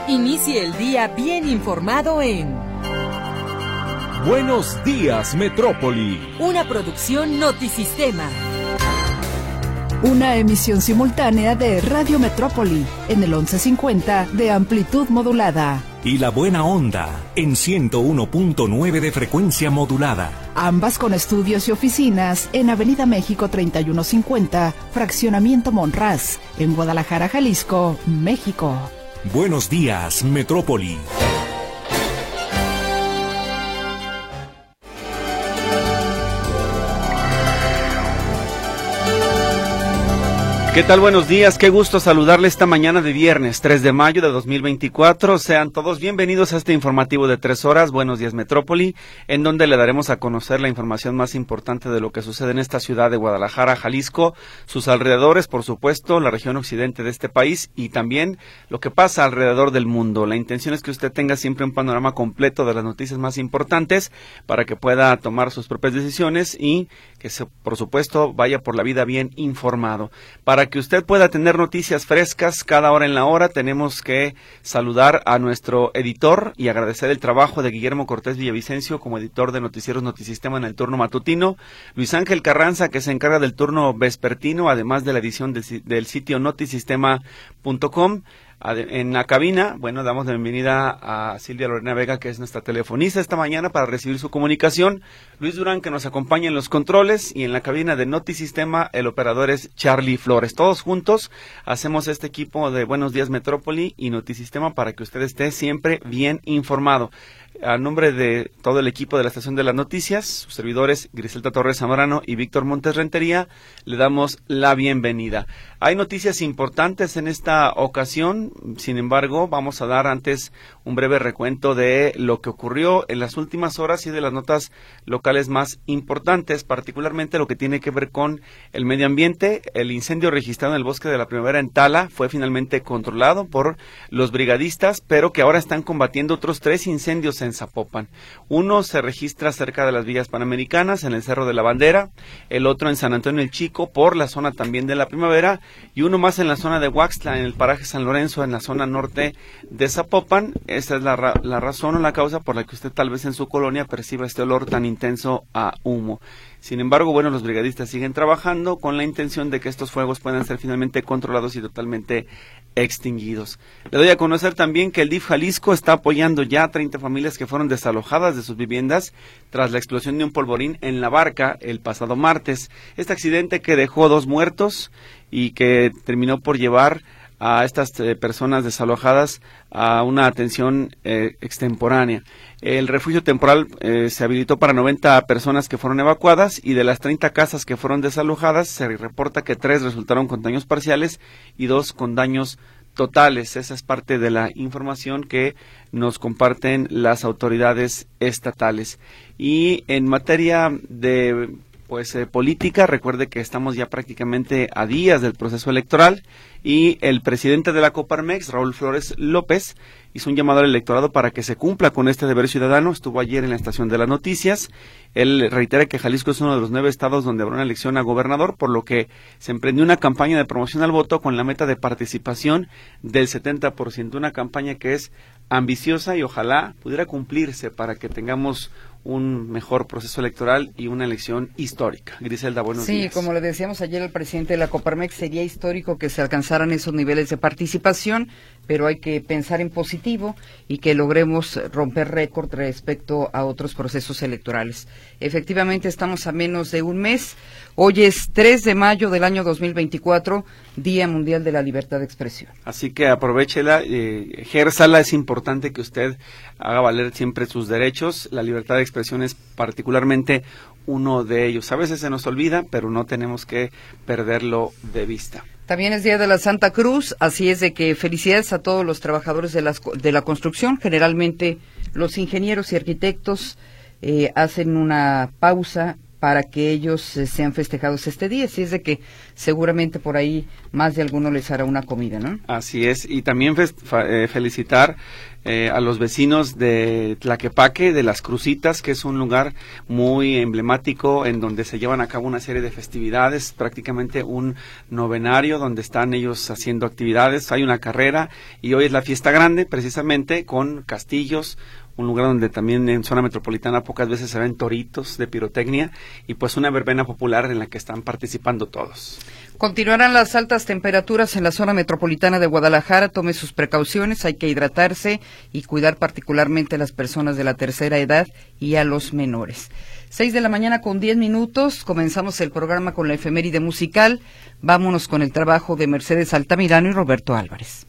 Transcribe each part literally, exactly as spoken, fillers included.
Inicie el día bien informado en Buenos Días, Metrópoli. Una producción Notisistema. Una emisión simultánea de Radio Metrópoli en el once cincuenta de amplitud modulada. Y La Buena Onda en ciento uno punto nueve de frecuencia modulada. Ambas con estudios y oficinas en Avenida México treinta y uno cincuenta, Fraccionamiento Monraz, en Guadalajara, Jalisco, México. Buenos días, Metrópoli. ¿Qué tal? Buenos días, qué gusto saludarle esta mañana de viernes tres de mayo de dos mil veinticuatro. Sean todos bienvenidos a este informativo de tres horas, Buenos Días Metrópoli, en donde le daremos a conocer la información más importante de lo que sucede en esta ciudad de Guadalajara, Jalisco, sus alrededores, por supuesto, la región occidente de este país y también lo que pasa alrededor del mundo. La intención es que usted tenga siempre un panorama completo de las noticias más importantes para que pueda tomar sus propias decisiones y que, se, por supuesto, vaya por la vida bien informado. Para Para que usted pueda tener noticias frescas cada hora en la hora, tenemos que saludar a nuestro editor y agradecer el trabajo de Guillermo Cortés Villavicencio como editor de Noticieros Notisistema en el turno matutino, Luis Ángel Carranza, que se encarga del turno vespertino, además de la edición del, del sitio notisistema punto com. En la cabina, bueno, damos la bienvenida a Silvia Lorena Vega, que es nuestra telefonista esta mañana para recibir su comunicación. Luis Durán, que nos acompaña en los controles, y en la cabina de Notisistema, el operador es Charlie Flores. Todos juntos hacemos este equipo de Buenos Días Metrópoli y Notisistema para que usted esté siempre bien informado. A nombre de todo el equipo de la Estación de las Noticias, sus servidores Griselda Torres Zamorano y Víctor Montes Rentería, le damos la bienvenida. Hay noticias importantes en esta ocasión, sin embargo, vamos a dar antes un breve recuento de lo que ocurrió en las últimas horas y de las notas locales más importantes, particularmente lo que tiene que ver con el medio ambiente. El incendio registrado en el Bosque de la Primavera en Tala fue finalmente controlado por los brigadistas, pero que ahora están combatiendo otros tres incendios en Zapopan. Uno se registra cerca de las Villas Panamericanas, en el Cerro de la Bandera, el otro en San Antonio el Chico, por la zona también de la Primavera, y uno más en la zona de Huaxtla, en el paraje San Lorenzo, en la zona norte de Zapopan. Esa es la, ra la razón o la causa por la que usted tal vez en su colonia perciba este olor tan intenso a humo. Sin embargo, bueno, los brigadistas siguen trabajando con la intención de que estos fuegos puedan ser finalmente controlados y totalmente extinguidos. Le doy a conocer también que el D I F Jalisco está apoyando ya a treinta familias que fueron desalojadas de sus viviendas tras la explosión de un polvorín en La Barca el pasado martes. Este accidente que dejó dos muertos y que terminó por llevar a estas eh, personas desalojadas a una atención eh, extemporánea. El refugio temporal eh, se habilitó para noventa personas que fueron evacuadas, y de las treinta casas que fueron desalojadas se reporta que tres resultaron con daños parciales y dos con daños totales. Esa es parte de la información que nos comparten las autoridades estatales. Y en materia de Pues eh, política, recuerde que estamos ya prácticamente a días del proceso electoral y el presidente de la Coparmex, Raúl Flores López, hizo un llamado al electorado para que se cumpla con este deber ciudadano. Estuvo ayer en la Estación de las Noticias. Él reitera que Jalisco es uno de los nueve estados donde habrá una elección a gobernador, por lo que se emprendió una campaña de promoción al voto con la meta de participación del setenta por ciento, una campaña que es ambiciosa y ojalá pudiera cumplirse para que tengamos un mejor proceso electoral y una elección histórica. Griselda, buenos sí, días. Sí, como le decíamos ayer al presidente de la Coparmex, sería histórico que se alcanzaran esos niveles de participación, pero hay que pensar en positivo y que logremos romper récord respecto a otros procesos electorales. Efectivamente, estamos a menos de un mes. Hoy es tres de mayo del año dos mil veinticuatro, Día Mundial de la Libertad de Expresión. Así que aprovéchela, eh, ejérzala. Es importante que usted haga valer siempre sus derechos. La libertad de expresión es particularmente uno de ellos. A veces se nos olvida, pero no tenemos que perderlo de vista. También es Día de la Santa Cruz, así es de que felicidades a todos los trabajadores de, las, de la construcción. Generalmente los ingenieros y arquitectos eh, hacen una pausa para que ellos eh, sean festejados este día. Así es de que seguramente por ahí más de alguno les hará una comida, ¿no? Así es, y también fest- fa- eh, felicitar eh, a los vecinos de Tlaquepaque, de Las Crucitas, que es un lugar muy emblemático en donde se llevan a cabo una serie de festividades, prácticamente un novenario donde están ellos haciendo actividades, hay una carrera y hoy es la fiesta grande precisamente con castillos, un lugar donde también en zona metropolitana pocas veces se ven toritos de pirotecnia y pues una verbena popular en la que están participando todos. Continuarán las altas temperaturas en la zona metropolitana de Guadalajara. Tome sus precauciones, hay que hidratarse y cuidar particularmente a las personas de la tercera edad y a los menores. Seis de la mañana con diez minutos, comenzamos el programa con la efeméride musical. Vámonos con el trabajo de Mercedes Altamirano y Roberto Álvarez.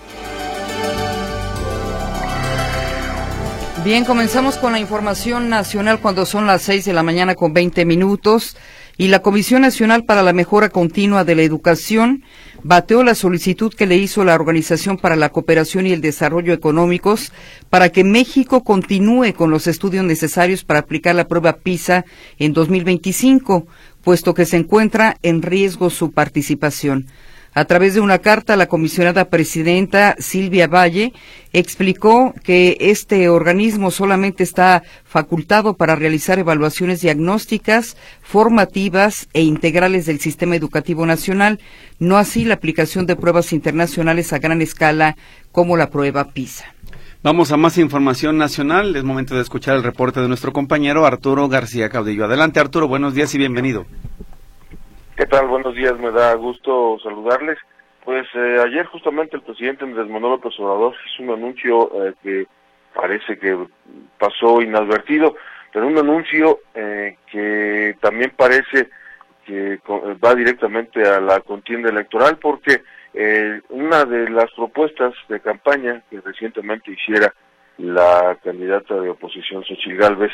Bien, comenzamos con la información nacional cuando son las seis de la mañana con veinte minutos y la Comisión Nacional para la Mejora Continua de la Educación bateó la solicitud que le hizo la Organización para la Cooperación y el Desarrollo Económicos para que México continúe con los estudios necesarios para aplicar la prueba PISA en dos mil veinticinco, puesto que se encuentra en riesgo su participación. A través de una carta, la comisionada presidenta Silvia Valle explicó que este organismo solamente está facultado para realizar evaluaciones diagnósticas, formativas e integrales del sistema educativo nacional, no así la aplicación de pruebas internacionales a gran escala como la prueba PISA. Vamos a más información nacional, es momento de escuchar el reporte de nuestro compañero Arturo García Caudillo. Adelante, Arturo, buenos días y bienvenido. ¿Qué tal? Buenos días, me da gusto saludarles. Pues eh, ayer justamente el presidente Andrés Manuel López Obrador hizo un anuncio eh, que parece que pasó inadvertido, pero un anuncio eh, que también parece que va directamente a la contienda electoral, porque eh, una de las propuestas de campaña que recientemente hiciera la candidata de oposición Xochitl Gálvez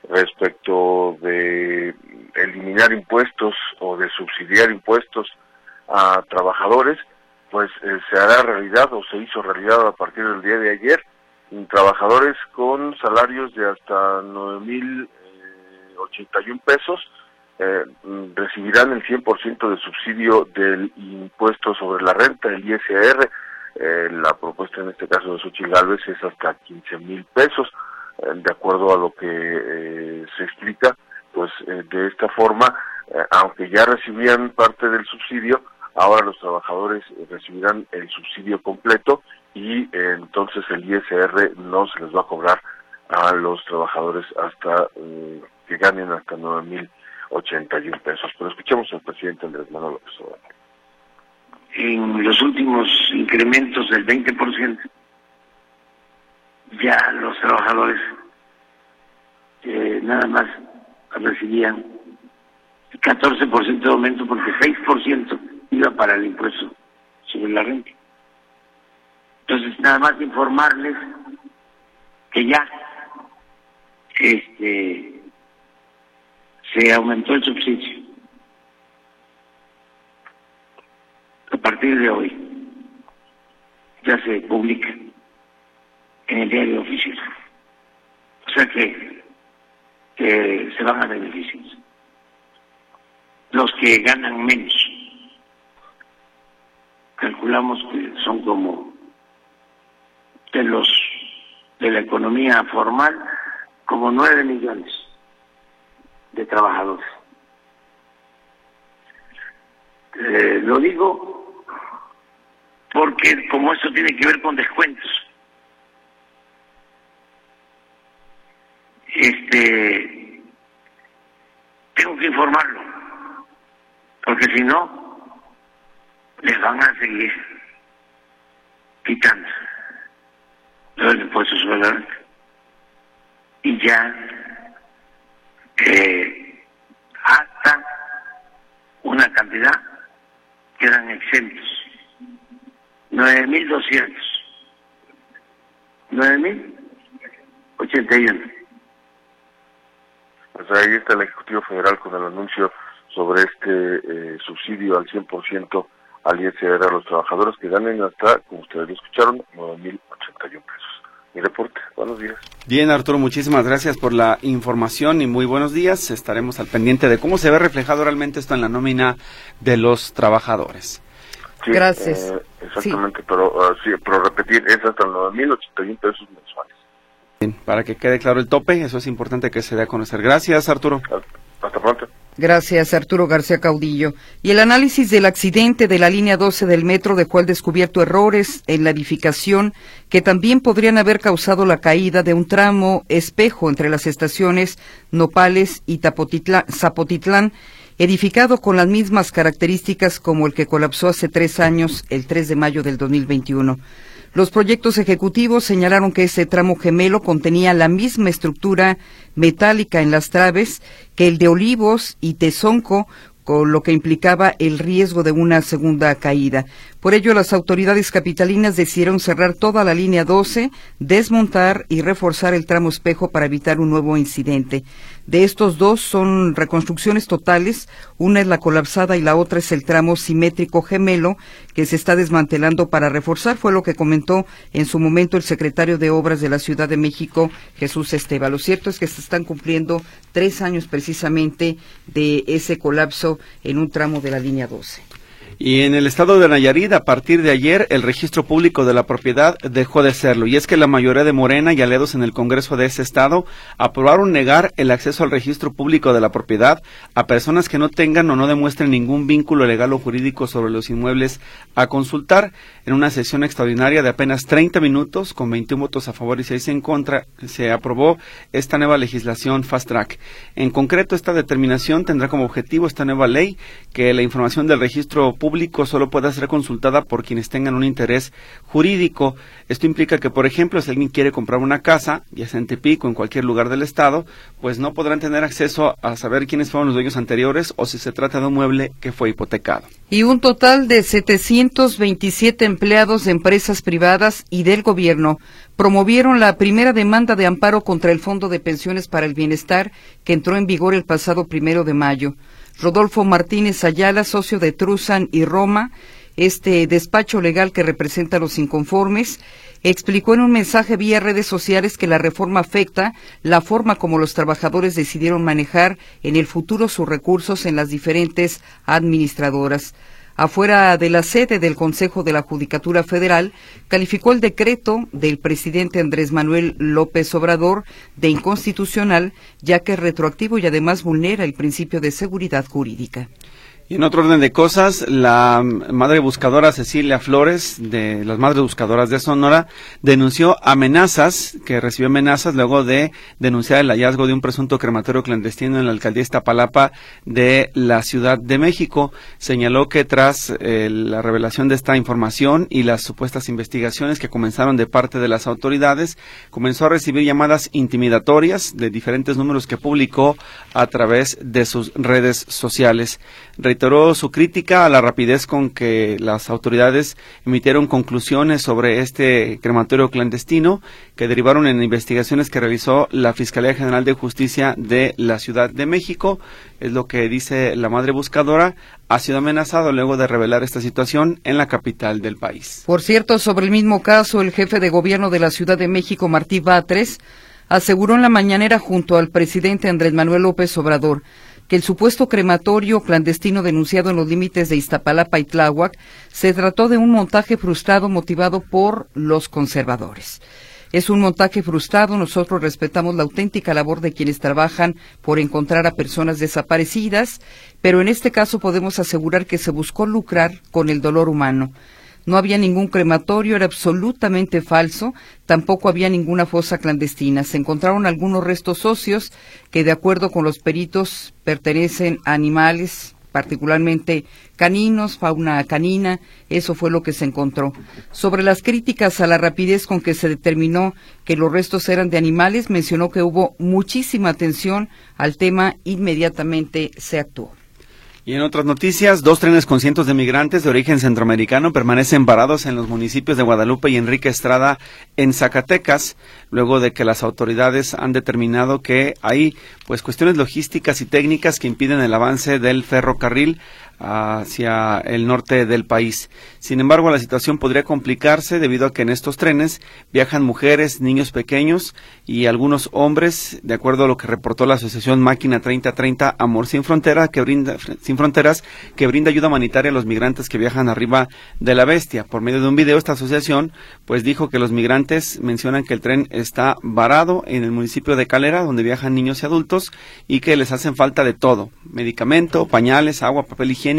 respecto de eliminar impuestos o de subsidiar impuestos a trabajadores, pues eh, se hará realidad o se hizo realidad a partir del día de ayer. Trabajadores con salarios de hasta nueve mil ochenta y un pesos eh, recibirán el cien por ciento de subsidio del impuesto sobre la renta, el I S R. Eh, la propuesta en este caso de Xochitl Gálvez es hasta quince mil pesos. De acuerdo a lo que eh, se explica, pues eh, de esta forma, eh, aunque ya recibían parte del subsidio, ahora los trabajadores eh, recibirán el subsidio completo y eh, entonces el I S R no se les va a cobrar a los trabajadores hasta eh, que ganen hasta nueve mil ochenta y un pesos. Pero escuchemos al presidente Andrés Manuel López Obrador. En los últimos incrementos del veinte por ciento, ya los trabajadores eh, nada más recibían catorce por ciento de aumento porque seis por ciento iba para el impuesto sobre la renta. Entonces, nada más informarles que ya este se aumentó el subsidio a partir de hoy. Ya se publica en el diario oficial. O sea que, que se van a beneficiar los que ganan menos. Calculamos que son como de los de la economía formal como nueve millones de trabajadores. Eh, lo digo porque como esto tiene que ver con descuentos, este tengo que informarlo, porque si no les van a seguir quitando los impuestos sobre la renta y ya eh, hasta una cantidad quedan exentos, nueve mil doscientos, nueve mil ochenta y uno. Pues ahí está el Ejecutivo Federal con el anuncio sobre este eh, subsidio al cien por ciento al I S R a los trabajadores que ganen hasta, como ustedes lo escucharon, nueve mil ochenta y un pesos. mi reporte. Buenos días. Bien, Arturo, muchísimas gracias por la información y muy buenos días. Estaremos al pendiente de cómo se ve reflejado realmente esto en la nómina de los trabajadores. Sí, Gracias. Eh, exactamente, sí. pero uh, sí, pero repetir, es hasta nueve mil ochenta y un pesos mensuales. Bien, para que quede claro el tope, eso es importante que se dé a conocer. Gracias, Arturo. Hasta pronto. Gracias, Arturo García Caudillo. Y el análisis del accidente de la línea doce del metro dejó al descubierto errores en la edificación que también podrían haber causado la caída de un tramo espejo entre las estaciones Nopales y Tapotitlán, Zapotitlán, edificado con las mismas características como el que colapsó hace tres años, el tres de mayo del dos mil veintiuno. Los proyectos ejecutivos señalaron que ese tramo gemelo contenía la misma estructura metálica en las traves que el de Olivos y Tezonco, con lo que implicaba el riesgo de una segunda caída. Por ello, las autoridades capitalinas decidieron cerrar toda la línea doce, desmontar y reforzar el tramo espejo para evitar un nuevo incidente. De estos dos son reconstrucciones totales, una es la colapsada y la otra es el tramo simétrico gemelo que se está desmantelando para reforzar, fue lo que comentó en su momento el secretario de Obras de la Ciudad de México, Jesús Esteva. Lo cierto es que se están cumpliendo tres años precisamente de ese colapso en un tramo de la línea doce. Y en el estado de Nayarit, a partir de ayer, el registro público de la propiedad dejó de serlo. Y es que la mayoría de Morena y aliados en el Congreso de ese estado aprobaron negar el acceso al registro público de la propiedad a personas que no tengan o no demuestren ningún vínculo legal o jurídico sobre los inmuebles a consultar. En una sesión extraordinaria de apenas treinta minutos, con veintiún votos a favor y seis en contra, se aprobó esta nueva legislación Fast Track. En concreto, esta determinación tendrá como objetivo esta nueva ley que la información del registro público público solo pueda ser consultada por quienes tengan un interés jurídico. Esto implica que, por ejemplo, si alguien quiere comprar una casa, ya sea en Tepic o en cualquier lugar del estado, pues no podrán tener acceso a saber quiénes fueron los dueños anteriores o si se trata de un mueble que fue hipotecado. Y un total de setecientos veintisiete empleados de empresas privadas y del gobierno promovieron la primera demanda de amparo contra el Fondo de Pensiones para el Bienestar que entró en vigor el pasado primero de mayo. Rodolfo Martínez Ayala, socio de Truzan y Roma, este despacho legal que representa a los inconformes, explicó en un mensaje vía redes sociales que la reforma afecta la forma como los trabajadores decidieron manejar en el futuro sus recursos en las diferentes administradoras. Afuera de la sede del Consejo de la Judicatura Federal, calificó el decreto del presidente Andrés Manuel López Obrador de inconstitucional, ya que es retroactivo y además vulnera el principio de seguridad jurídica. Y en otro orden de cosas, la madre buscadora Cecilia Flores, de las Madres Buscadoras de Sonora, denunció amenazas, que recibió amenazas luego de denunciar el hallazgo de un presunto crematorio clandestino en la alcaldía Iztapalapa de la Ciudad de México. Señaló que tras eh, la revelación de esta información y las supuestas investigaciones que comenzaron de parte de las autoridades, comenzó a recibir llamadas intimidatorias de diferentes números que publicó a través de sus redes sociales. Reiteró su crítica a la rapidez con que las autoridades emitieron conclusiones sobre este crematorio clandestino que derivaron en investigaciones que realizó la Fiscalía General de Justicia de la Ciudad de México. Es lo que dice la madre buscadora. Ha sido amenazado luego de revelar esta situación en la capital del país. Por cierto, sobre el mismo caso, el jefe de gobierno de la Ciudad de México, Martí Batres, aseguró en la mañanera junto al presidente Andrés Manuel López Obrador que el supuesto crematorio clandestino denunciado en los límites de Iztapalapa y Tláhuac se trató de un montaje frustrado motivado por los conservadores. Es un montaje frustrado, nosotros respetamos la auténtica labor de quienes trabajan por encontrar a personas desaparecidas, pero en este caso podemos asegurar que se buscó lucrar con el dolor humano. No había ningún crematorio, era absolutamente falso, tampoco había ninguna fosa clandestina. Se encontraron algunos restos óseos que, de acuerdo con los peritos, pertenecen a animales, particularmente caninos, fauna canina, eso fue lo que se encontró. Sobre las críticas a la rapidez con que se determinó que los restos eran de animales, mencionó que hubo muchísima atención al tema, inmediatamente se actuó. Y en otras noticias, dos trenes con cientos de migrantes de origen centroamericano permanecen varados en los municipios de Guadalupe y Enrique Estrada, en Zacatecas, luego de que las autoridades han determinado que hay pues cuestiones logísticas y técnicas que impiden el avance del ferrocarril. hacia el norte del país. Sin embargo, la situación podría complicarse debido a que en estos trenes viajan mujeres, niños pequeños y algunos hombres, de acuerdo a lo que reportó la asociación Máquina treinta treinta Amor Sin Frontera, que brinda, Sin Fronteras, que brinda ayuda humanitaria a los migrantes que viajan arriba de la bestia. Por medio de un video, esta asociación pues dijo que los migrantes mencionan que el tren está varado en el municipio de Calera, donde viajan niños y adultos, y que les hacen falta de todo: medicamento, pañales, agua, papel higiénico,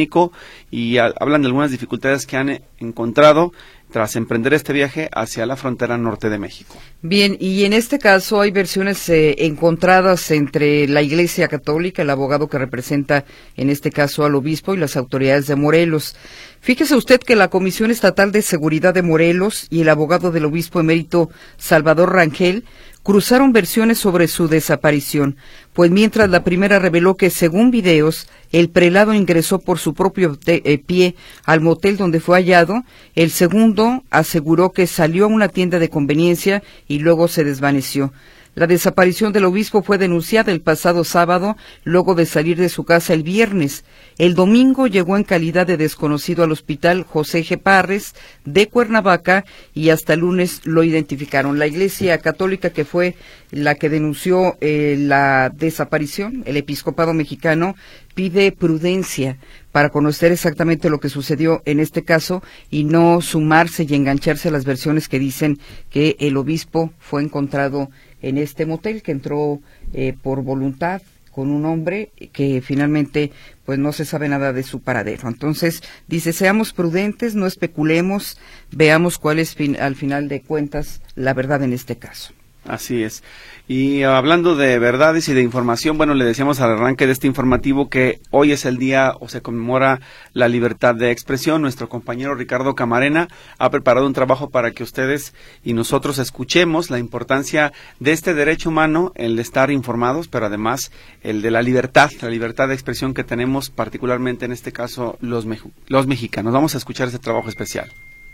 y a, hablan de algunas dificultades que han encontrado tras emprender este viaje hacia la frontera norte de México. Bien, y en este caso hay versiones eh, encontradas entre la Iglesia Católica, el abogado que representa en este caso al obispo, y las autoridades de Morelos. Fíjese usted que la Comisión Estatal de Seguridad de Morelos y el abogado del obispo emérito Salvador Rangel cruzaron versiones sobre su desaparición, pues mientras la primera reveló que, según videos, el prelado ingresó por su propio te, eh, pie al motel donde fue hallado, el segundo aseguró que salió a una tienda de conveniencia y luego se desvaneció. La desaparición del obispo fue denunciada el pasado sábado, luego de salir de su casa el viernes. El domingo llegó en calidad de desconocido al hospital José G. Parres de Cuernavaca y hasta el lunes lo identificaron. La Iglesia Católica, que fue la que denunció eh, la desaparición, el episcopado mexicano, pide prudencia para conocer exactamente lo que sucedió en este caso y no sumarse y engancharse a las versiones que dicen que el obispo fue encontrado en este motel, que entró eh, por voluntad con un hombre que finalmente pues no se sabe nada de su paradero. Entonces dice, seamos prudentes, no especulemos, veamos cuál es fin, al final de cuentas la verdad en este caso. Así es. Y hablando de verdades y de información, bueno, le decíamos al arranque de este informativo que hoy es el día o se conmemora la libertad de expresión. Nuestro compañero Ricardo Camarena ha preparado un trabajo para que ustedes y nosotros escuchemos la importancia de este derecho humano, el de estar informados, pero además el de la libertad, la libertad de expresión que tenemos particularmente en este caso los, meju- los mexicanos. Vamos a escuchar este trabajo especial.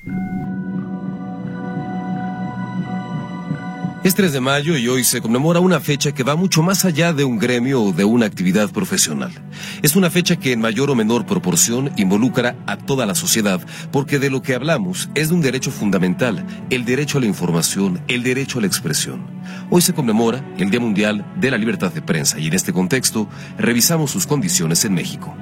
Es tres de mayo y hoy se conmemora una fecha que va mucho más allá de un gremio o de una actividad profesional. Es una fecha que en mayor o menor proporción involucra a toda la sociedad, porque de lo que hablamos es de un derecho fundamental, el derecho a la información, el derecho a la expresión. Hoy se conmemora el Día Mundial de la Libertad de Prensa y en este contexto revisamos sus condiciones en México.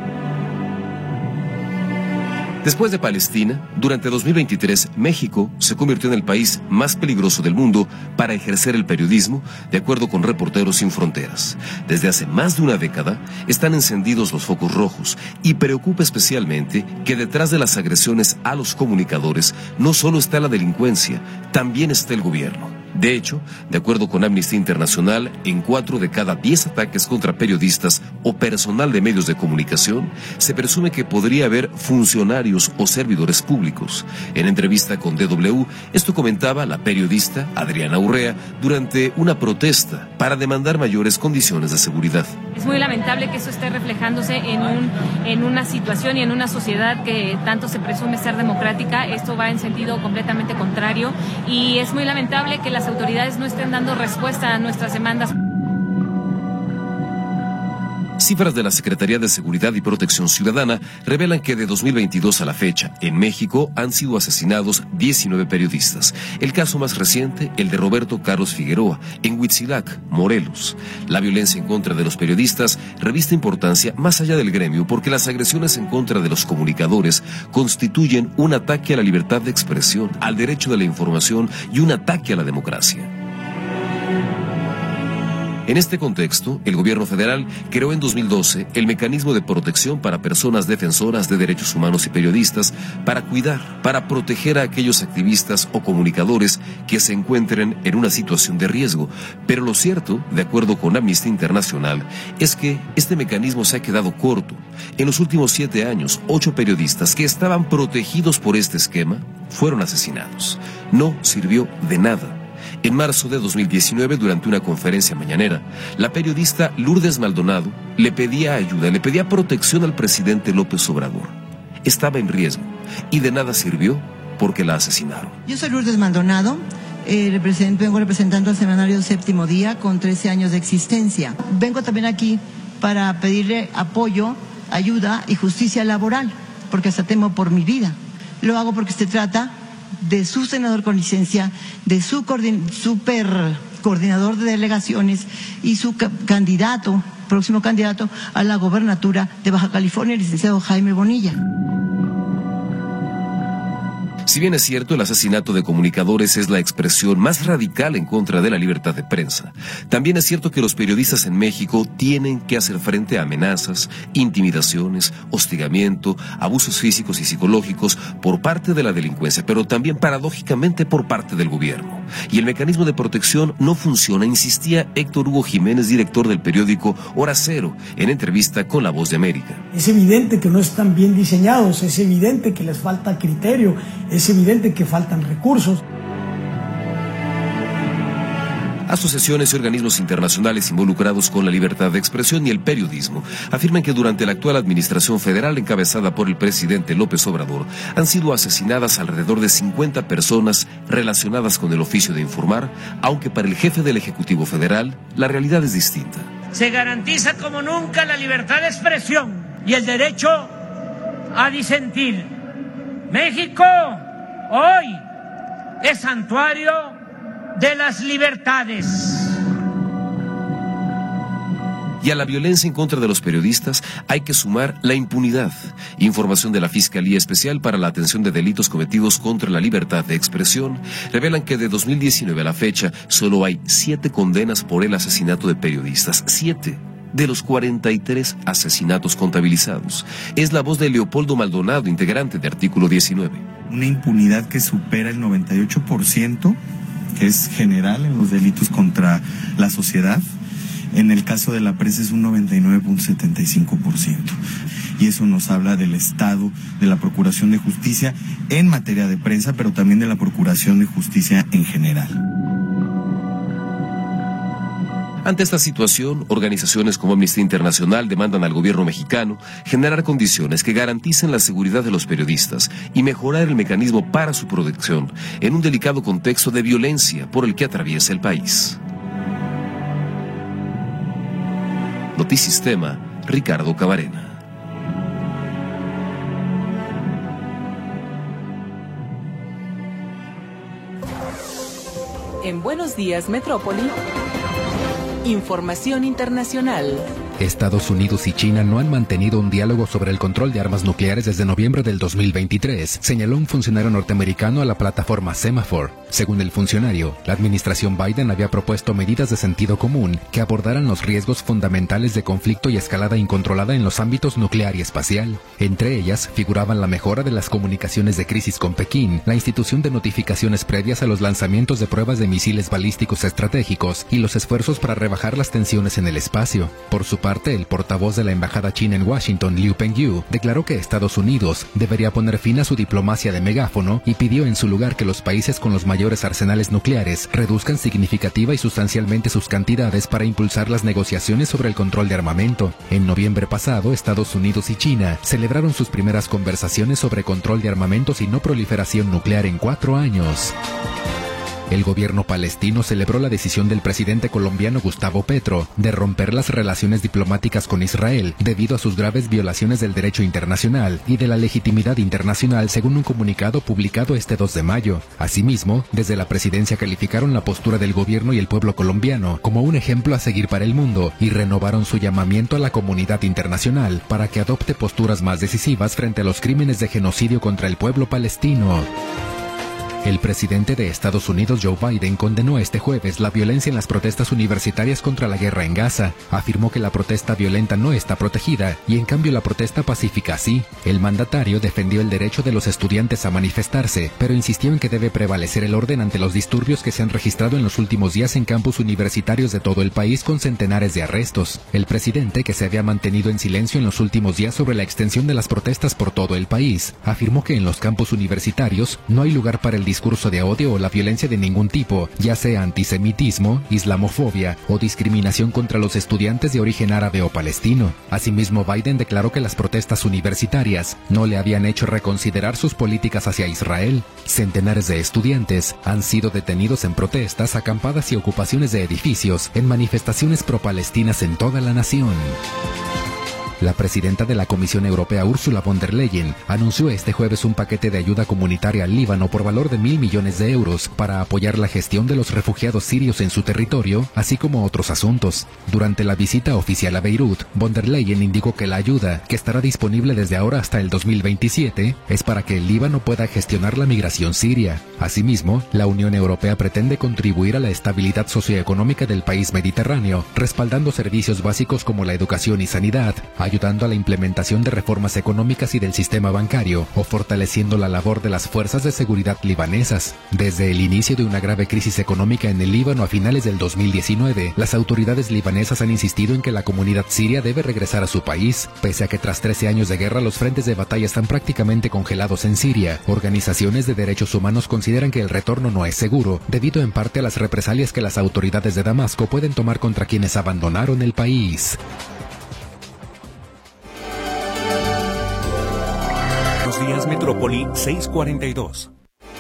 Después de Palestina, durante dos mil veintitrés, México se convirtió en el país más peligroso del mundo para ejercer el periodismo, de acuerdo con Reporteros Sin Fronteras. Desde hace más de una década, están encendidos los focos rojos y preocupa especialmente que detrás de las agresiones a los comunicadores no solo está la delincuencia, también está el gobierno. De hecho, de acuerdo con Amnistía Internacional, en cuatro de cada diez ataques contra periodistas o personal de medios de comunicación, se presume que podría haber funcionarios o servidores públicos. En entrevista con D W, esto comentaba la periodista Adriana Urrea durante una protesta para demandar mayores condiciones de seguridad. Es muy lamentable que eso esté reflejándose en, un, en una situación y en una sociedad que tanto se presume ser democrática. Esto va en sentido completamente contrario y es muy lamentable que las autoridades no estén dando respuesta a nuestras demandas. Cifras de la Secretaría de Seguridad y Protección Ciudadana revelan que de dos mil veintidós a la fecha, en México han sido asesinados diecinueve periodistas. El caso más reciente, el de Roberto Carlos Figueroa, en Huitzilac, Morelos. La violencia en contra de los periodistas reviste importancia más allá del gremio porque las agresiones en contra de los comunicadores constituyen un ataque a la libertad de expresión, al derecho de la información y un ataque a la democracia. En este contexto, el gobierno federal creó en dos mil doce el mecanismo de protección para personas defensoras de derechos humanos y periodistas para cuidar, para proteger a aquellos activistas o comunicadores que se encuentren en una situación de riesgo. Pero lo cierto, de acuerdo con Amnistía Internacional, es que este mecanismo se ha quedado corto. En los últimos siete años, ocho periodistas que estaban protegidos por este esquema fueron asesinados. No sirvió de nada. En marzo de dos mil diecinueve, durante una conferencia mañanera, la periodista Lourdes Maldonado le pedía ayuda, le pedía protección al presidente López Obrador. Estaba en riesgo y de nada sirvió porque la asesinaron. Yo soy Lourdes Maldonado, eh, represent, vengo representando al semanario Séptimo Día con trece años de existencia. Vengo también aquí para pedirle apoyo ayuda y justicia laboral, porque hasta temo por mi vida. Lo hago porque se trata de su senador con licencia, de su coordin- super coordinador de delegaciones y su ca- candidato, próximo candidato a la gobernatura de Baja California, el licenciado Jaime Bonilla. Si bien es cierto, el asesinato de comunicadores es la expresión más radical en contra de la libertad de prensa, también es cierto que los periodistas en México tienen que hacer frente a amenazas, intimidaciones, hostigamiento, abusos físicos y psicológicos por parte de la delincuencia, pero también paradójicamente por parte del gobierno. Y el mecanismo de protección no funciona, insistía Héctor Hugo Jiménez, director del periódico Hora Cero, en entrevista con La Voz de América. Es evidente que no están bien diseñados, es evidente que les falta criterio, es evidente que faltan recursos. Asociaciones y organismos internacionales involucrados con la libertad de expresión y el periodismo afirman que durante la actual administración federal encabezada por el presidente López Obrador han sido asesinadas alrededor de cincuenta personas relacionadas con el oficio de informar, aunque para el jefe del Ejecutivo Federal la realidad es distinta. Se garantiza como nunca la libertad de expresión y el derecho a disentir. México hoy es santuario de las libertades. Y a la violencia en contra de los periodistas hay que sumar la impunidad. Información de la Fiscalía Especial para la Atención de Delitos Cometidos contra la Libertad de Expresión revelan que de dos mil diecinueve a la fecha solo hay siete condenas por el asesinato de periodistas. Siete de los cuarenta y tres asesinatos contabilizados. Es la voz de Leopoldo Maldonado, integrante de Artículo diecinueve. Una impunidad que supera el noventa y ocho por ciento, que es general en los delitos contra la sociedad. En el caso de la prensa es un noventa y nueve punto setenta y cinco por ciento. Y eso nos habla del estado de la Procuración de Justicia en materia de prensa, pero también de la Procuración de Justicia en general. Ante esta situación, organizaciones como Amnistía Internacional demandan al gobierno mexicano generar condiciones que garanticen la seguridad de los periodistas y mejorar el mecanismo para su protección en un delicado contexto de violencia por el que atraviesa el país. Notisistema, Ricardo Cabarena. En Buenos Días, Metrópoli. Información internacional. Estados Unidos y China no han mantenido un diálogo sobre el control de armas nucleares desde noviembre del dos mil veintitrés, señaló un funcionario norteamericano a la plataforma Semaphore. Según el funcionario, la administración Biden había propuesto medidas de sentido común que abordaran los riesgos fundamentales de conflicto y escalada incontrolada en los ámbitos nuclear y espacial. Entre ellas figuraban la mejora de las comunicaciones de crisis con Pekín, la institución de notificaciones previas a los lanzamientos de pruebas de misiles balísticos estratégicos y los esfuerzos para rebajar las tensiones en el espacio. Por su parte, el portavoz de la embajada china en Washington, Liu Pengyu, declaró que Estados Unidos debería poner fin a su diplomacia de megáfono y pidió en su lugar que los países con los mayores arsenales nucleares reduzcan significativa y sustancialmente sus cantidades para impulsar las negociaciones sobre el control de armamento. En noviembre pasado, Estados Unidos y China celebraron sus primeras conversaciones sobre control de armamentos y no proliferación nuclear en cuatro años. El gobierno palestino celebró la decisión del presidente colombiano Gustavo Petro de romper las relaciones diplomáticas con Israel debido a sus graves violaciones del derecho internacional y de la legitimidad internacional, según un comunicado publicado este dos de mayo. Asimismo, desde la presidencia calificaron la postura del gobierno y el pueblo colombiano como un ejemplo a seguir para el mundo y renovaron su llamamiento a la comunidad internacional para que adopte posturas más decisivas frente a los crímenes de genocidio contra el pueblo palestino. El presidente de Estados Unidos, Joe Biden, condenó este jueves la violencia en las protestas universitarias contra la guerra en Gaza. Afirmó que la protesta violenta no está protegida y en cambio la protesta pacífica sí. El mandatario defendió el derecho de los estudiantes a manifestarse, pero insistió en que debe prevalecer el orden ante los disturbios que se han registrado en los últimos días en campus universitarios de todo el país con centenares de arrestos. El presidente, que se había mantenido en silencio en los últimos días sobre la extensión de las protestas por todo el país, afirmó que en los campus universitarios no hay lugar para el discurso de odio o la violencia de ningún tipo, ya sea antisemitismo, islamofobia o discriminación contra los estudiantes de origen árabe o palestino. Asimismo, Biden declaró que las protestas universitarias no le habían hecho reconsiderar sus políticas hacia Israel. Centenares de estudiantes han sido detenidos en protestas, acampadas y ocupaciones de edificios en manifestaciones pro-palestinas en toda la nación. La presidenta de la Comisión Europea, Ursula von der Leyen, anunció este jueves un paquete de ayuda comunitaria al Líbano por valor de mil millones de euros para apoyar la gestión de los refugiados sirios en su territorio, así como otros asuntos. Durante la visita oficial a Beirut, von der Leyen indicó que la ayuda, que estará disponible desde ahora hasta el dos mil veintisiete, es para que el Líbano pueda gestionar la migración siria. Asimismo, la Unión Europea pretende contribuir a la estabilidad socioeconómica del país mediterráneo, respaldando servicios básicos como la educación y sanidad, ayudando a la implementación de reformas económicas y del sistema bancario, o fortaleciendo la labor de las fuerzas de seguridad libanesas. Desde el inicio de una grave crisis económica en el Líbano a finales del dos mil diecinueve, las autoridades libanesas han insistido en que la comunidad siria debe regresar a su país, pese a que tras trece años de guerra los frentes de batalla están prácticamente congelados en Siria. Organizaciones de derechos humanos consideran que el retorno no es seguro, debido en parte a las represalias que las autoridades de Damasco pueden tomar contra quienes abandonaron el país. Buenos días, Metrópoli seiscientos cuarenta y dos.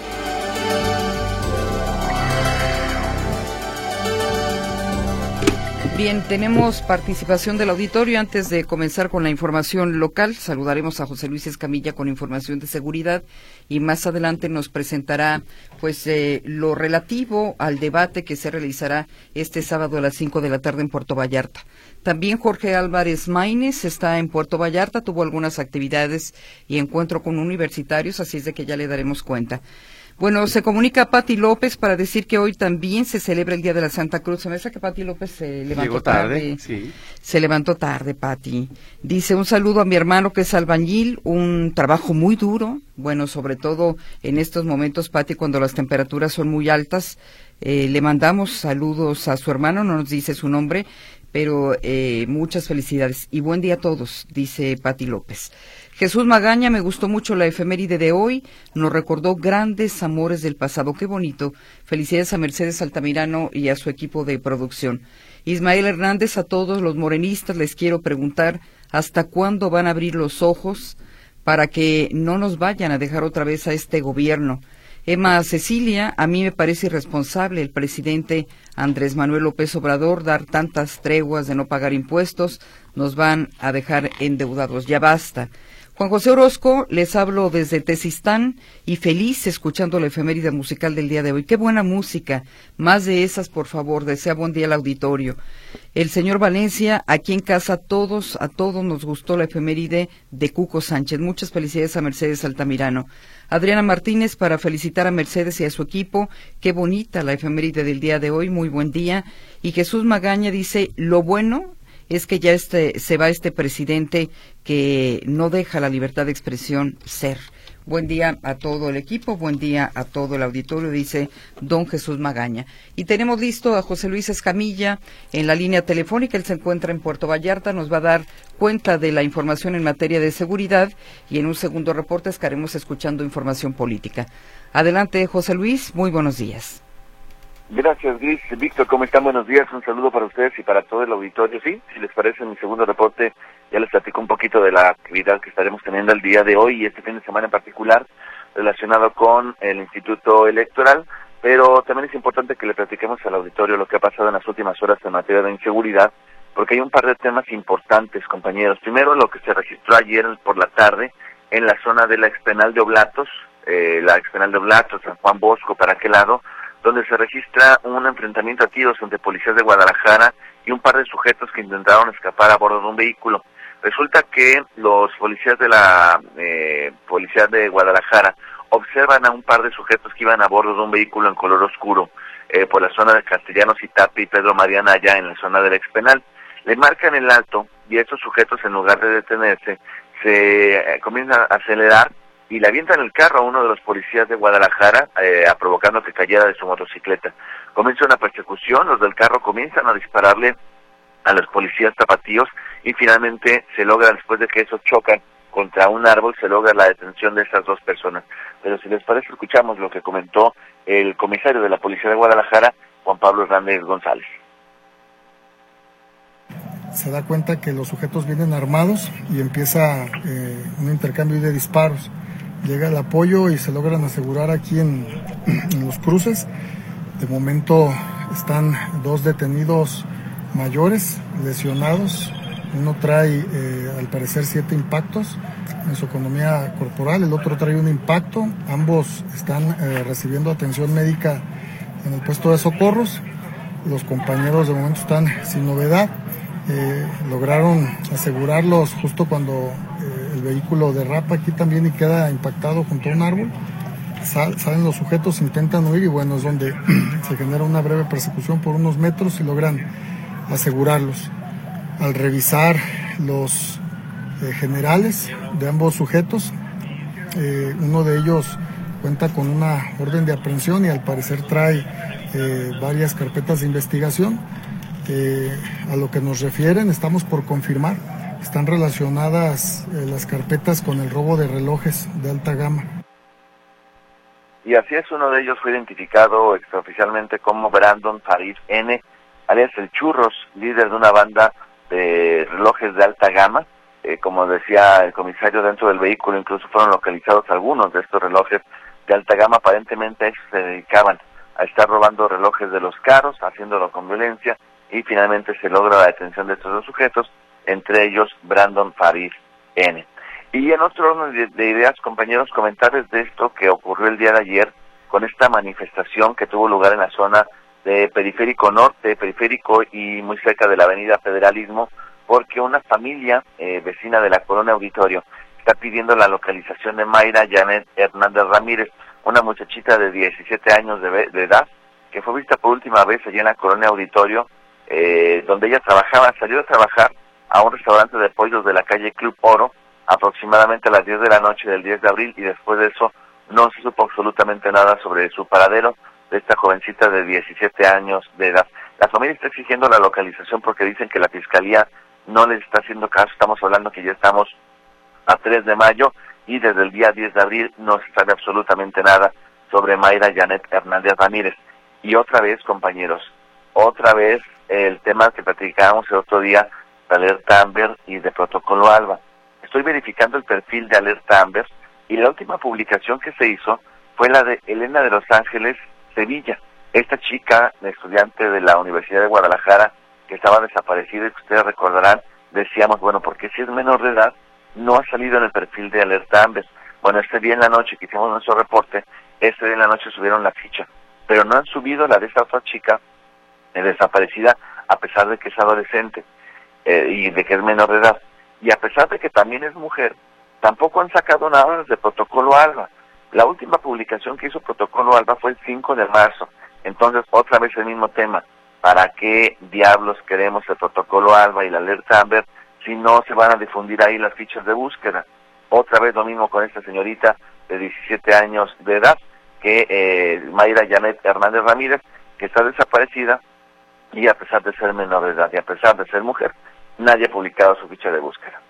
Bien, tenemos participación del auditorio. Antes de comenzar con la información local, saludaremos a José Luis Escamilla con información de seguridad y más adelante nos presentará pues eh, lo relativo al debate que se realizará este sábado a las cinco de la tarde en Puerto Vallarta. También Jorge Álvarez Maínez está en Puerto Vallarta, tuvo algunas actividades y encuentro con universitarios, así es de que ya le daremos cuenta. Bueno, se comunica Pati López para decir que hoy también se celebra el Día de la Santa Cruz. Se me hace que Pati López se levantó Llegó tarde. tarde. Sí. Se levantó tarde, Pati. Dice, un saludo a mi hermano que es albañil, un trabajo muy duro. Bueno, sobre todo en estos momentos, Pati, cuando las temperaturas son muy altas. Eh, le mandamos saludos a su hermano, no nos dice su nombre, pero eh, muchas felicidades. Y buen día a todos, dice Pati López. Jesús Magaña, me gustó mucho la efeméride de hoy, nos recordó grandes amores del pasado, qué bonito. Felicidades a Mercedes Altamirano y a su equipo de producción. Ismael Hernández, a todos los morenistas les quiero preguntar, ¿hasta cuándo van a abrir los ojos para que no nos vayan a dejar otra vez a este gobierno? Emma Cecilia, a mí me parece irresponsable el presidente Andrés Manuel López Obrador dar tantas treguas de no pagar impuestos, nos van a dejar endeudados, ya basta. Juan José Orozco, les hablo desde Tezistán y feliz escuchando la efeméride musical del día de hoy. ¡Qué buena música! Más de esas, por favor. Desea buen día al auditorio. El señor Valencia, aquí en casa todos, a todos nos gustó la efeméride de Cuco Sánchez. Muchas felicidades a Mercedes Altamirano. Adriana Martínez, para felicitar a Mercedes y a su equipo. ¡Qué bonita la efeméride del día de hoy! Muy buen día. Y Jesús Magaña dice, lo bueno es que ya este, se va este presidente que no deja la libertad de expresión ser. Buen día a todo el equipo, buen día a todo el auditorio, dice don Jesús Magaña. Y tenemos listo a José Luis Escamilla en la línea telefónica, él se encuentra en Puerto Vallarta, nos va a dar cuenta de la información en materia de seguridad y en un segundo reporte estaremos escuchando información política. Adelante, José Luis, muy buenos días. Gracias, Gris. Víctor, ¿cómo están? Buenos días. Un saludo para ustedes y para todo el auditorio. Sí, si les parece, en mi segundo reporte ya les platico un poquito de la actividad que estaremos teniendo el día de hoy y este fin de semana en particular relacionado con el Instituto Electoral, pero también es importante que le platiquemos al auditorio lo que ha pasado en las últimas horas en materia de inseguridad, porque hay un par de temas importantes, compañeros. Primero, lo que se registró ayer por la tarde en la zona de la expenal de Oblatos, eh, la expenal de Oblatos, San Juan Bosco, para aquel lado, donde se registra un enfrentamiento a tiros entre policías de Guadalajara y un par de sujetos que intentaron escapar a bordo de un vehículo. Resulta que los policías de la eh, policía de Guadalajara observan a un par de sujetos que iban a bordo de un vehículo en color oscuro eh, por la zona de Castellanos y Tapi y Pedro Mariana, allá en la zona del expenal. Le marcan el alto y estos sujetos, en lugar de detenerse, se eh, comienzan a acelerar y le avientan el carro a uno de los policías de Guadalajara, eh, provocando que cayera de su motocicleta. Comienza una persecución, los del carro comienzan a dispararle a los policías tapatíos y finalmente se logra, después de que esos chocan contra un árbol, se logra la detención de estas dos personas. Pero si les parece, escuchamos lo que comentó el comisario de la Policía de Guadalajara, Juan Pablo Hernández González. Se da cuenta que los sujetos vienen armados y empieza eh, un intercambio de disparos. Llega el apoyo y se logran asegurar aquí en, en los cruces. De momento están dos detenidos mayores, lesionados, Uno trae, eh, al parecer, siete impactos en su economía corporal, el otro trae un impacto. Ambos están eh, recibiendo atención médica en el puesto de socorros. Los compañeros de momento están sin novedad. Eh, lograron asegurarlos justo cuando eh, el vehículo derrapa aquí también y queda impactado junto a un árbol. Sal, salen los sujetos, intentan huir y bueno, es donde se genera una breve persecución por unos metros y logran asegurarlos. Al revisar los eh, generales de ambos sujetos, eh, uno de ellos cuenta con una orden de aprehensión y al parecer trae eh, varias carpetas de investigación. Eh, a lo que nos refieren, estamos por confirmar, están relacionadas eh, las carpetas con el robo de relojes de alta gama. Y así es, uno de ellos fue identificado extraoficialmente como Brandon Farid N., alias El Churros, líder de una banda de relojes de alta gama. Eh, como decía el comisario, dentro del vehículo incluso fueron localizados algunos de estos relojes de alta gama. Aparentemente ellos se dedicaban a estar robando relojes de los caros, haciéndolo con violencia, y finalmente se logra la detención de estos dos sujetos, entre ellos Brandon Farid N. Y en otro orden de, de ideas, compañeros, comentarles de esto que ocurrió el día de ayer con esta manifestación que tuvo lugar en la zona de Periférico Norte, Periférico y muy cerca de la Avenida Federalismo, porque una familia eh, vecina de la Colonia Auditorio está pidiendo la localización de Mayra Janet Hernández Ramírez, una muchachita de diecisiete años de, de edad, que fue vista por última vez allí en la Colonia Auditorio, eh, donde ella trabajaba, salió a trabajar a un restaurante de pollos de la calle Club Oro, aproximadamente a las diez de la noche del diez de abril, y después de eso no se supo absolutamente nada sobre su paradero de esta jovencita de diecisiete años de edad. La familia está exigiendo la localización porque dicen que la Fiscalía no les está haciendo caso. Estamos hablando que ya estamos a tres de mayo y desde el día diez de abril no se sabe absolutamente nada sobre Mayra Janet Hernández Ramírez. Y otra vez, compañeros, otra vez el tema que platicábamos el otro día de Alerta Amber y de Protocolo Alba. Estoy verificando el perfil de Alerta Amber y la última publicación que se hizo fue la de Elena de Los Ángeles Sevilla, esta chica estudiante de la Universidad de Guadalajara que estaba desaparecida y que ustedes recordarán, decíamos, bueno, porque si es menor de edad no ha salido en el perfil de Alerta Amber. Bueno, este día en la noche que hicimos nuestro reporte, este día en la noche subieron la ficha, pero no han subido la de esta otra chica eh, desaparecida, a pesar de que es adolescente eh, y de que es menor de edad. Y a pesar de que también es mujer, tampoco han sacado nada de Protocolo Alba. La última publicación que hizo Protocolo Alba fue el cinco de marzo. Entonces, otra vez el mismo tema. ¿Para qué diablos queremos el Protocolo Alba y la Alerta Amber si no se van a difundir ahí las fichas de búsqueda? Otra vez lo mismo con esta señorita de diecisiete años de edad, que eh, Mayra Janet Hernández Ramírez, que está desaparecida y a pesar de ser menor de edad y a pesar de ser mujer, nadie ha publicado su ficha de búsqueda.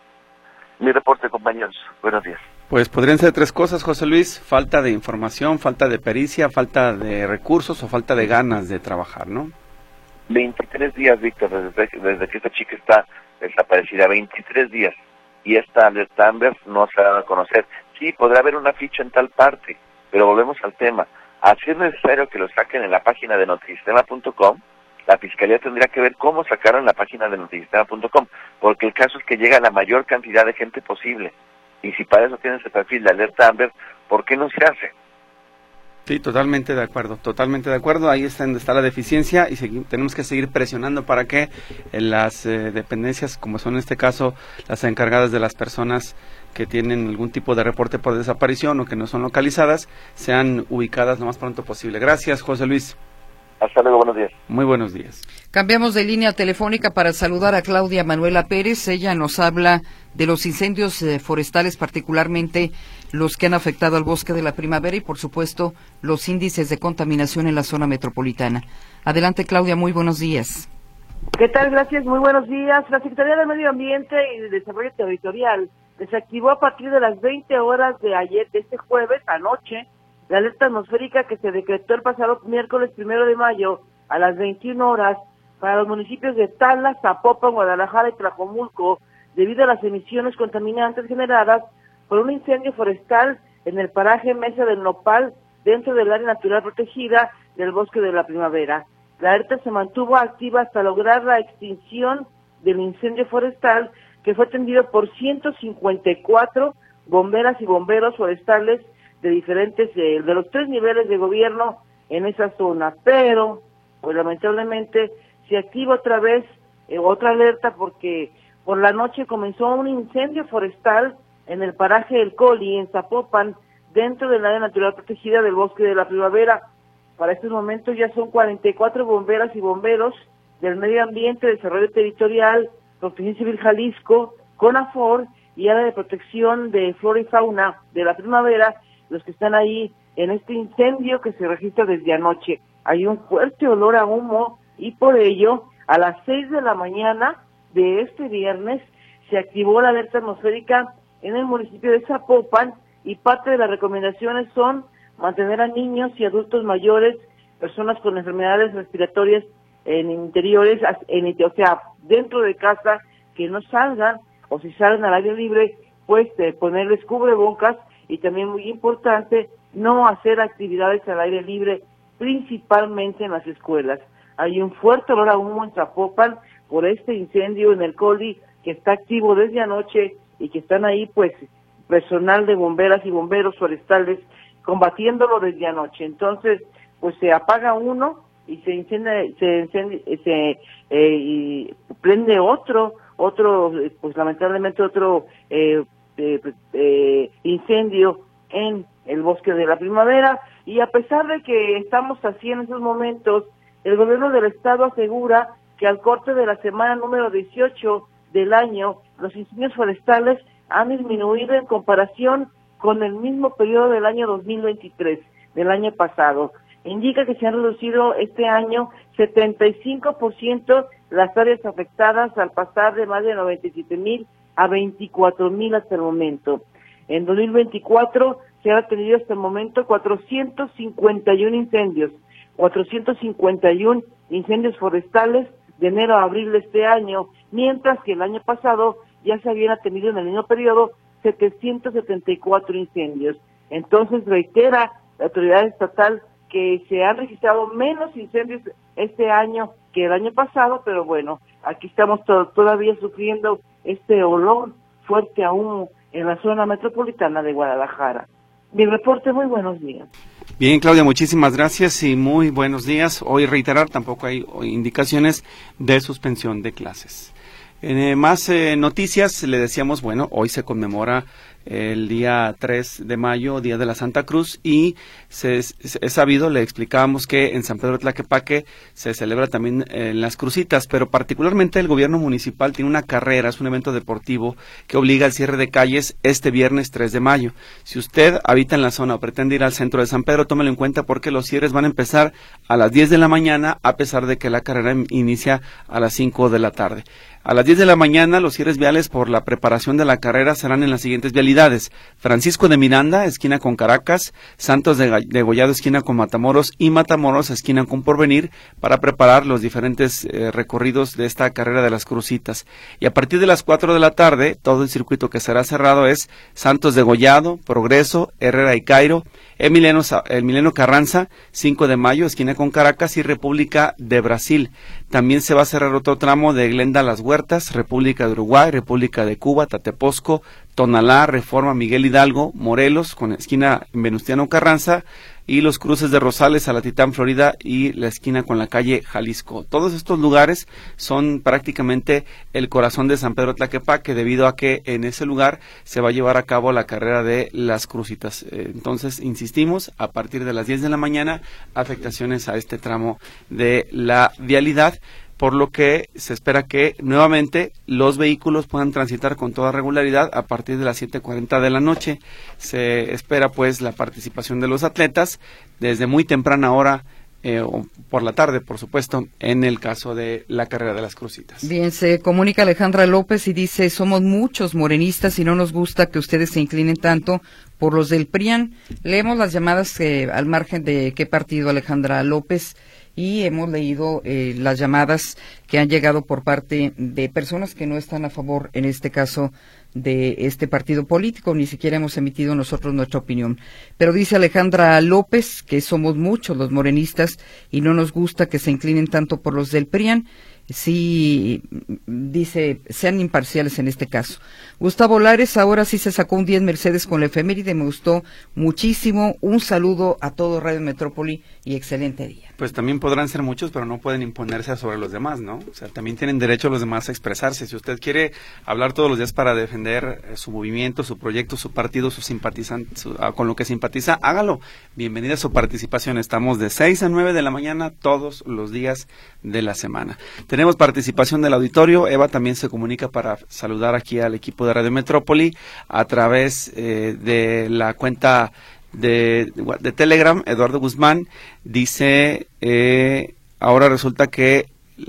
Mi reporte, compañeros. Buenos días. Pues podrían ser tres cosas, José Luis: falta de información, falta de pericia, falta de recursos o falta de ganas de trabajar, ¿no? veintitrés días, Víctor, desde, desde que esta chica está desaparecida, veintitrés días, y esta Alerta Amber no se ha dado a conocer. Sí, podrá haber una ficha en tal parte, pero volvemos al tema. Así es necesario que lo saquen en la página de notisistema punto com. La Fiscalía tendría que ver cómo sacaron la página de notisistema punto com, porque el caso es que llega a la mayor cantidad de gente posible. Y si para eso tienen ese perfil de Alerta Amber, ¿por qué no se hace? Sí, totalmente de acuerdo, totalmente de acuerdo. Ahí está, está la deficiencia y segui- tenemos que seguir presionando para que eh, las eh, dependencias, como son en este caso las encargadas de las personas que tienen algún tipo de reporte por desaparición o que no son localizadas, sean ubicadas lo más pronto posible. Gracias, José Luis. Hasta luego, buenos días. Muy buenos días. Cambiamos de línea telefónica para saludar a Claudia Manuela Pérez. Ella nos habla de los incendios eh, forestales, particularmente los que han afectado al bosque de la primavera y, por supuesto, los índices de contaminación en la zona metropolitana. Adelante, Claudia, muy buenos días. ¿Qué tal? Gracias, muy buenos días. La Secretaría de Medio Ambiente y de Desarrollo Territorial desactivó a partir de las veinte horas de ayer, de este jueves, anoche, la alerta atmosférica que se decretó el pasado miércoles primero de mayo a las veintiuna horas para los municipios de Tala, Zapopan, Guadalajara y Tlajomulco, debido a las emisiones contaminantes generadas por un incendio forestal en el paraje Mesa del Nopal, dentro del área natural protegida del bosque de la primavera. La alerta se mantuvo activa hasta lograr la extinción del incendio forestal que fue atendido por ciento cincuenta y cuatro bomberas y bomberos forestales de diferentes, eh, de los tres niveles de gobierno en esa zona, pero pues lamentablemente se activa otra vez eh, otra alerta porque por la noche comenzó un incendio forestal en el paraje del Coli, en Zapopan, dentro del área natural protegida del Bosque de la Primavera. Para estos momentos ya son cuarenta y cuatro bomberas y bomberos del Medio Ambiente, Desarrollo Territorial, Protección Civil Jalisco, CONAFOR y Área de Protección de Flora y Fauna de la Primavera, los que están ahí en este incendio que se registra desde anoche. Hay un fuerte olor a humo y por ello, a las seis de la mañana de este viernes, se activó la alerta atmosférica en el municipio de Zapopan y parte de las recomendaciones son mantener a niños y adultos mayores, personas con enfermedades respiratorias en interiores, en, o sea, dentro de casa, que no salgan, o si salen al aire libre, pues eh, ponerles cubrebocas y también muy importante, no hacer actividades al aire libre, principalmente en las escuelas. Hay un fuerte olor a humo en Zapopan por este incendio en el Coli que está activo desde anoche y que están ahí pues personal de bomberas y bomberos forestales combatiéndolo desde anoche. Entonces, pues se apaga uno y se incendia, se, incendia, se eh, y prende otro, otro, pues lamentablemente otro eh, eh, eh, incendio en el Bosque de la Primavera. Y a pesar de que estamos así en esos momentos, el gobierno del estado asegura que al corte de la semana número dieciocho del año, los incendios forestales han disminuido en comparación con el mismo periodo del año dos mil veintitrés, del año pasado. Indica que se han reducido este año setenta y cinco por ciento las áreas afectadas al pasar de más de noventa y siete mil a veinticuatro mil hasta el momento. En dos mil veinticuatro se han atendido hasta el momento cuatrocientos cincuenta y uno incendios, cuatrocientos cincuenta y uno incendios forestales de enero a abril de este año, mientras que el año pasado ya se habían atendido en el mismo periodo setecientos setenta y cuatro incendios. Entonces reitera la autoridad estatal que se han registrado menos incendios este año que el año pasado, pero bueno, aquí estamos to- todavía sufriendo este olor fuerte a humo en la zona metropolitana de Guadalajara. Mi reporte, muy buenos días. Bien, Claudia, muchísimas gracias y muy buenos días. Hoy reiterar, tampoco hay indicaciones de suspensión de clases. En más eh, noticias, le decíamos, bueno, hoy se conmemora el día tres de mayo, Día de la Santa Cruz, y se, es sabido, le explicábamos que en San Pedro de Tlaquepaque se celebra también eh, las crucitas, pero particularmente el gobierno municipal tiene una carrera, es un evento deportivo que obliga al cierre de calles este viernes tres de mayo. Si usted habita en la zona o pretende ir al centro de San Pedro, tómelo en cuenta porque los cierres van a empezar a las diez de la mañana, a pesar de que la carrera inicia a las cinco de la tarde. A las diez de la mañana, los cierres viales por la preparación de la carrera serán en las siguientes vialidades: Francisco de Miranda, esquina con Caracas; Santos de, de Gollado, esquina con Matamoros; y Matamoros, esquina con Porvenir, para preparar los diferentes eh, recorridos de esta carrera de las crucitas. Y a partir de las cuatro de la tarde, todo el circuito que será cerrado es Santos de Gollado, Progreso, Herrera y Cairo, Emiliano, Emiliano Carranza, cinco de mayo, esquina con Caracas, y República de Brasil. También se va a cerrar otro tramo de Glenda Las Huertas, República de Uruguay, República de Cuba, Tateposco, Tonalá, Reforma, Miguel Hidalgo, Morelos, con esquina Venustiano Carranza, y los cruces de Rosales, Alatitán, Florida, y la esquina con la calle Jalisco. Todos estos lugares son prácticamente el corazón de San Pedro Tlaquepaque, debido a que en ese lugar se va a llevar a cabo la carrera de las crucitas. Eh, entonces, insistimos, a partir de las diez de la mañana, afectaciones a este tramo de la vialidad, por lo que se espera que nuevamente los vehículos puedan transitar con toda regularidad a partir de las siete cuarenta de la noche. Se espera pues la participación de los atletas desde muy temprana hora, eh, o por la tarde, por supuesto, en el caso de la carrera de las crucitas. Bien, se comunica Alejandra López y dice: somos muchos morenistas y no nos gusta que ustedes se inclinen tanto por los del P R I A N. Leemos las llamadas eh, al margen de qué partido, Alejandra López, y hemos leído eh, las llamadas que han llegado por parte de personas que no están a favor, en este caso, de este partido político. Ni siquiera hemos emitido nosotros nuestra opinión. Pero dice Alejandra López que somos muchos los morenistas y no nos gusta que se inclinen tanto por los del P R I A N. sí dice, sean imparciales en este caso. Gustavo Lares, ahora sí se sacó un diez Mercedes con la efeméride, me gustó muchísimo. Un saludo a todo Radio Metrópoli y excelente día. Pues también podrán ser muchos, pero no pueden imponerse sobre los demás, ¿no? O sea, también tienen derecho los demás a expresarse. Si usted quiere hablar todos los días para defender eh, su movimiento, su proyecto, su partido, su simpatizante, su, ah, con lo que simpatiza, hágalo. Bienvenida a su participación. Estamos de seis a nueve de la mañana todos los días de la semana. Tenemos participación del auditorio. Eva también se comunica para saludar aquí al equipo de Radio Metrópoli a través eh, de la cuenta de, de Telegram. Eduardo Guzmán dice, eh, ahora resulta que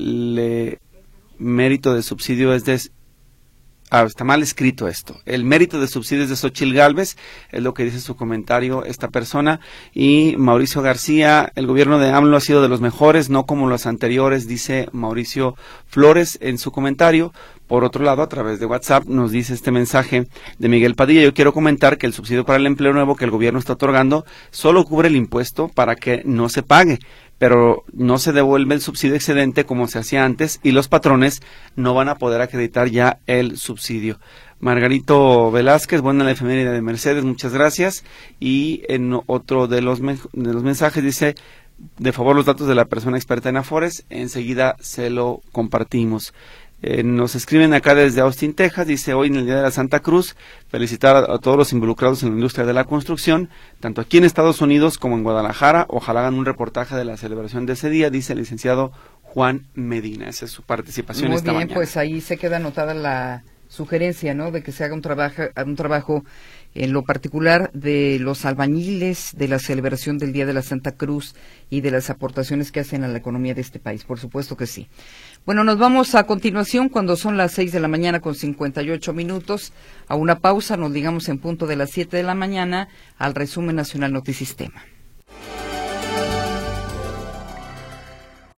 el mérito de subsidio es de... Ah, está mal escrito esto. El mérito de subsidios de Xochitl Gálvez, es lo que dice su comentario esta persona. Y Mauricio García, el gobierno de AMLO ha sido de los mejores, no como los anteriores, dice Mauricio Flores en su comentario. Por otro lado, a través de WhatsApp nos dice este mensaje de Miguel Padilla: yo quiero comentar que el subsidio para el empleo nuevo que el gobierno está otorgando solo cubre el impuesto para que no se pague, pero no se devuelve el subsidio excedente como se hacía antes y los patrones no van a poder acreditar ya el subsidio. Margarito Velázquez, buena la efeméride de Mercedes, muchas gracias. Y en otro de los, de los mensajes dice, de favor los datos de la persona experta en Afores, enseguida se lo compartimos. Eh, nos escriben acá desde Austin, Texas, dice, hoy en el Día de la Santa Cruz, felicitar a, a todos los involucrados en la industria de la construcción, tanto aquí en Estados Unidos como en Guadalajara. Ojalá hagan un reportaje de la celebración de ese día, dice el licenciado Juan Medina. Esa es su participación Muy esta bien, mañana. pues ahí se queda anotada la sugerencia, ¿no?, de que se haga un trabajo, un trabajo en lo particular de los albañiles, de la celebración del Día de la Santa Cruz y de las aportaciones que hacen a la economía de este país. Por supuesto que sí. Bueno, nos vamos a continuación, cuando son las seis de la mañana con cincuenta y ocho minutos, a una pausa. Nos digamos en punto de las siete de la mañana al resumen nacional Notisistema.